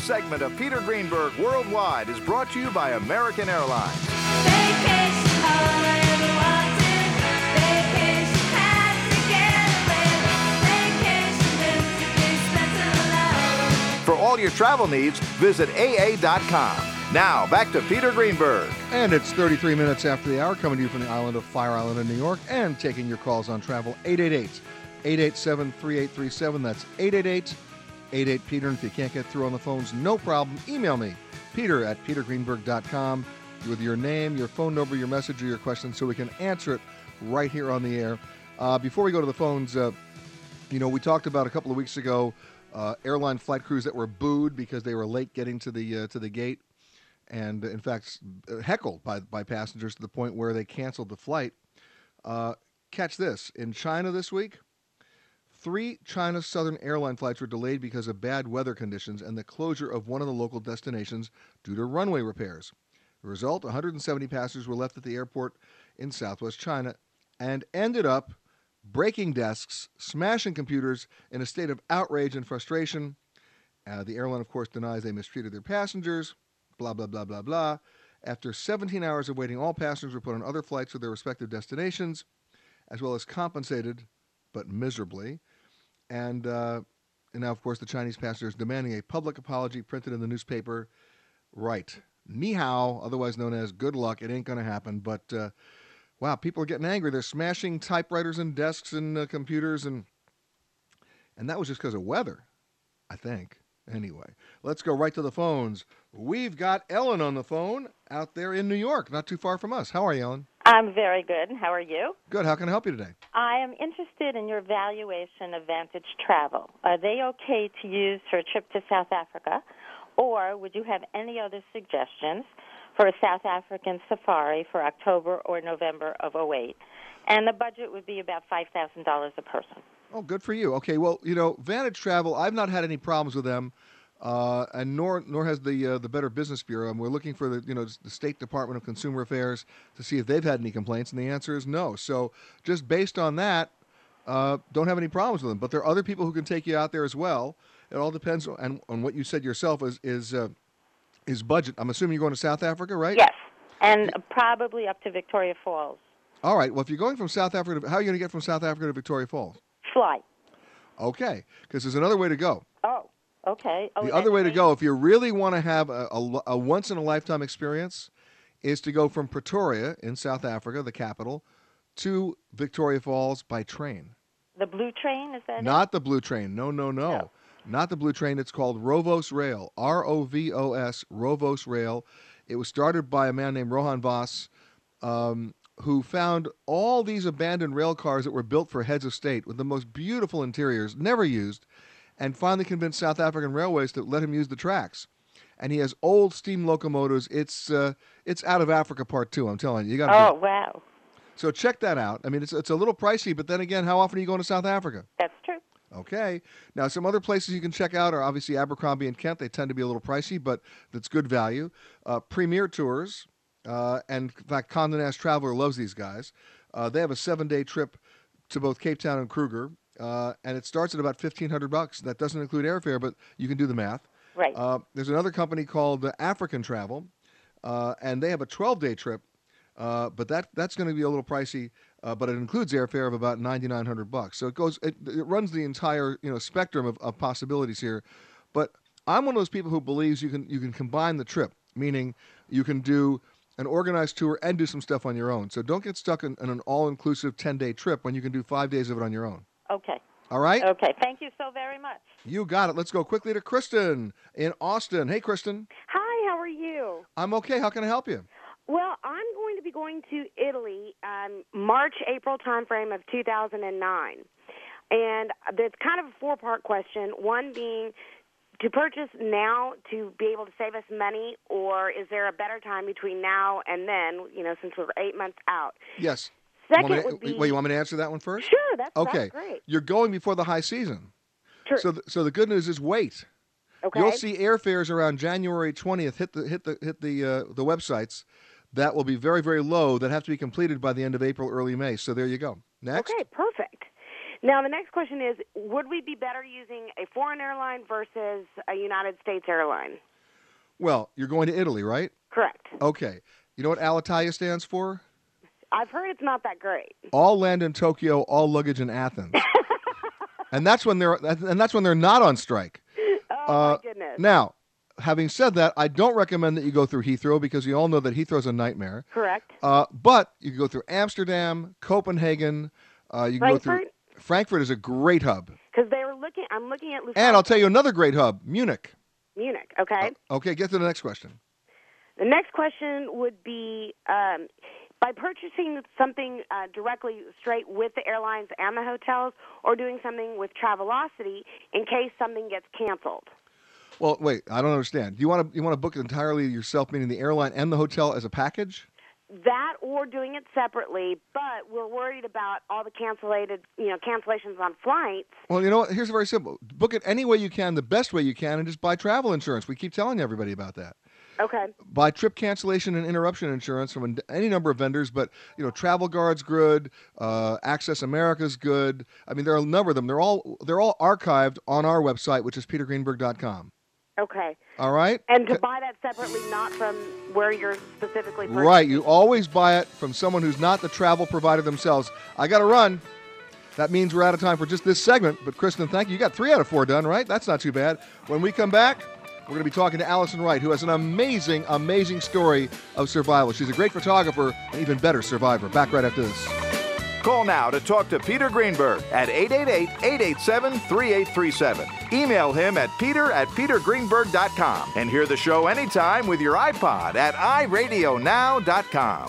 segment of Peter Greenberg Worldwide is brought to you by American Airlines. Vacation, all I ever wanted. Vacation had to get away. Vacation meant to be spent alone. For all your travel needs, visit AA.com. Now, back to Peter Greenberg. And it's 33 minutes after the hour, coming to you from the island of Fire Island in New York, and taking your calls on travel, 888-887-3837. That's 888-88-PETER. And if you can't get through on the phones, no problem. Email me, peter@petergreenberg.com, with your name, your phone number, your message, or your question, so we can answer it right here on the air. Before we go to the phones, we talked about a couple of weeks ago airline flight crews that were booed because they were late getting to the gate. And, in fact, heckled by passengers to the point where they canceled the flight. Catch this. In China this week, 3 China Southern airline flights were delayed because of bad weather conditions and the closure of one of the local destinations due to runway repairs. The result, 170 passengers were left at the airport in southwest China and ended up breaking desks, smashing computers in a state of outrage and frustration. The airline, of course, denies they mistreated their passengers. Blah, blah, blah, blah, blah. After 17 hours of waiting, all passengers were put on other flights to their respective destinations, as well as compensated, but miserably. And now, of course, the Chinese passengers demanding a public apology printed in the newspaper. Right. Ni hao, otherwise known as good luck. It ain't going to happen. But, wow, people are getting angry. They're smashing typewriters and desks and computers. And that was just because of weather, I think. Anyway, let's go right to the phones. We've got Ellen on the phone out there in New York, not too far from us. How are you, Ellen? I'm very good. How are you? Good. How can I help you today? I am interested in your valuation of Vantage Travel. Are they okay to use for a trip to South Africa, or would you have any other suggestions for a South African safari for October or November of '08? And the budget would be about $5,000 a person. Oh, good for you. Okay, well, Vantage Travel, I've not had any problems with them, and nor has the Better Business Bureau. And we're looking for the State Department of Consumer Affairs to see if they've had any complaints, and the answer is no. So just based on that, don't have any problems with them. But there are other people who can take you out there as well. It all depends on what you said yourself is budget. I'm assuming you're going to South Africa, right? Yes, and probably up to Victoria Falls. All right. Well, if you're going from South Africa, how are you going to get from South Africa to Victoria Falls? Fly. Okay, because there's another way to go. Oh, okay. The other way to go, if you really want to have a once-in-a-lifetime experience, is to go from Pretoria in South Africa, the capital, to Victoria Falls by train. The Blue Train, is that Not the Blue Train. No. Not the Blue Train. It's called Rovos Rail, ROVOS, Rovos Rail. It was started by a man named Rohan Voss, who found all these abandoned rail cars that were built for heads of state with the most beautiful interiors, never used, and finally convinced South African Railways to let him use the tracks. And he has old steam locomotives. It's out of Africa Part 2, I'm telling you. You got to wow. So check that out. I mean, it's a little pricey, but then again, how often are you going to South Africa? That's true. Okay. Now, some other places you can check out are obviously Abercrombie and Kent. They tend to be a little pricey, but that's good value. Premier Tours. And in fact, Condé Nast Traveler loves these guys. They have a 7-day trip to both Cape Town and Kruger, and it starts at about $1,500. That doesn't include airfare, but you can do the math. Right. There's another company called African Travel, and they have a 12-day trip, but that's going to be a little pricey. But it includes airfare of about $9,900. So it runs the entire spectrum of possibilities here. But I'm one of those people who believes you can combine the trip, meaning you can do an organized tour and do some stuff on your own. So don't get stuck in an all-inclusive 10-day trip when you can do 5 days of it on your own. Okay. All right? Okay. Thank you so very much. You got it. Let's go quickly to Kristen in Austin. Hey, Kristen. Hi, how are you? I'm okay. How can I help you? Well, I'm going to be going to Italy March, April timeframe of 2009. And it's kind of a four-part question, one being to purchase now to be able to save us money, or is there a better time between now and then, since we're 8 months out? Yes. Second would be... Wait, you want me to answer that one first? Sure, that's okay. Great. You're going before the high season. True. So the good news is wait. Okay. You'll see airfares around January 20th hit the websites. That will be very, very low. That have to be completed by the end of April, early May. So there you go. Next. Okay, perfect. Now, the next question is, would we be better using a foreign airline versus a United States airline? Well, you're going to Italy, right? Correct. Okay. You know what Alitalia stands for? I've heard it's not that great. All land in Tokyo, all luggage in Athens. and that's when they're not on strike. Oh, my goodness. Now, having said that, I don't recommend that you go through Heathrow because you all know that Heathrow's a nightmare. Correct. But you can go through Amsterdam, Copenhagen. You can go through Frankfurt is a great hub. Because I'm looking at Lufthansa. And I'll tell you another great hub, Munich. Munich, okay. Okay, get to the next question. The next question would be, by purchasing something directly straight with the airlines and the hotels, or doing something with Travelocity in case something gets canceled. Well, wait, I don't understand. You want to book it entirely yourself, meaning the airline and the hotel as a package? That or doing it separately, but we're worried about all the cancellations on flights. Well, you know what? Here's very simple. Book it any way you can, the best way you can, and just buy travel insurance. We keep telling everybody about that. Okay. Buy trip cancellation and interruption insurance from any number of vendors, but Travel Guard's good, Access America's good. I mean, there are a number of them. They're all archived on our website, which is petergreenberg.com. Okay. All right? And to buy that separately, not from where you're specifically purchasing. Right. You always buy it from someone who's not the travel provider themselves. I got to run. That means we're out of time for just this segment. But, Kristen, thank you. You got 3 out of 4 done, right? That's not too bad. When we come back, we're going to be talking to Allison Wright, who has an amazing, amazing story of survival. She's a great photographer, an even better survivor. Back right after this. Call now to talk to Peter Greenberg at 888-887-3837. Email him at peter@petergreenberg.com and hear the show anytime with your iPod at iradionow.com.